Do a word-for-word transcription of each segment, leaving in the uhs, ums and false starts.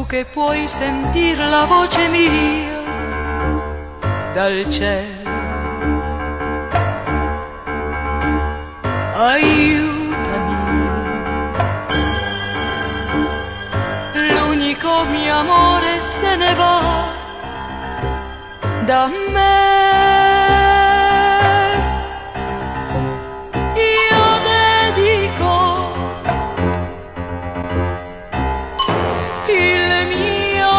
che puoi sentir la voce mia dal cielo. Aiutami, l'unico mio amore se ne va da me. Io dedico il mio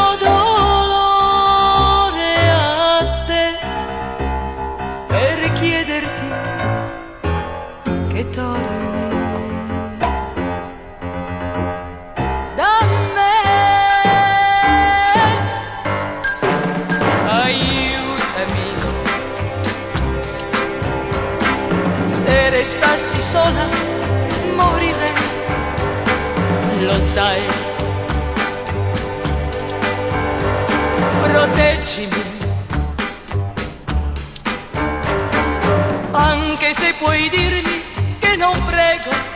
dolore a te per chiederti che torni da me. Aiutami, se restassi sola morirei, lo sai. Proteggimi, anche se puoi dirmi che non prego